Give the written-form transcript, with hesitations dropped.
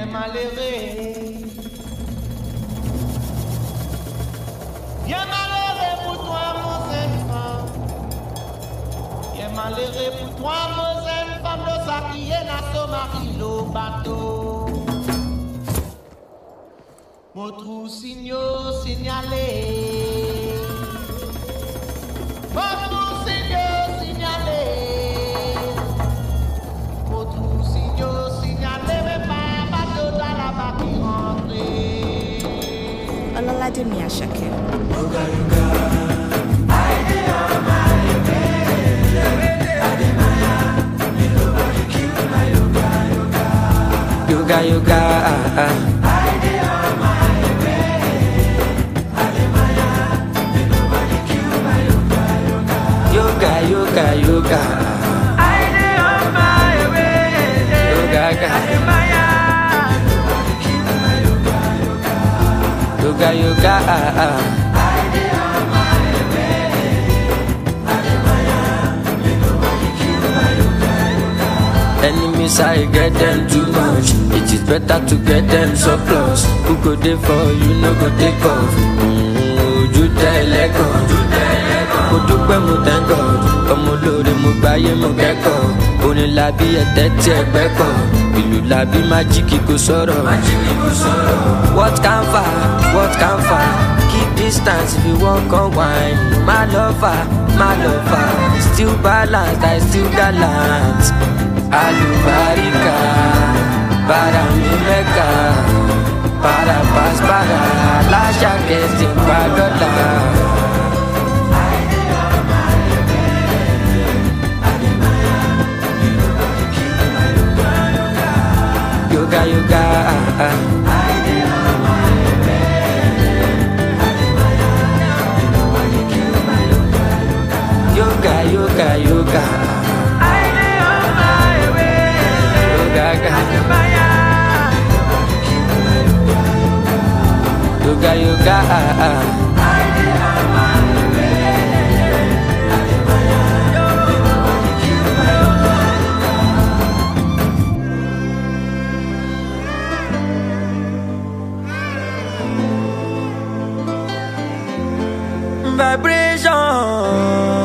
Y'a malheureux. Y'a malheureux pour toi, mon enfant. Y'a malheureux pour toi, mon enfant. De ça qui est dans son mari, le bateau. Mon trou signalé. Mon trou signalé. Mon trou signalé. Mais pas bateau dans la barre qui rentre. Olaladun Miyashake. Yoga, yoga, yoga, yoga, yoga. Yoga, yoga, enemies, I get them too much. It is better to get them so close. Who go there for you, no go take off. You tell echo. Mo dúpẹ́ mo thank God. Ọmọ olóore mo gbáyé mo kẹ́kọ̀ọ́. Orin làbí ẹ̀tẹ́ tí ẹgbẹ́ kọ̀. Ìlú làbí májíkì kò sọ̀rọ̀. What can far? Keep distance if you wan come wine. My lover, still balanced, I still gallant. Alubarika, para mi Mecca, para paz, para la que sin pagoda. Yoga, yoga, yoga, yoga, yoga. Yoga, yoga, vibration.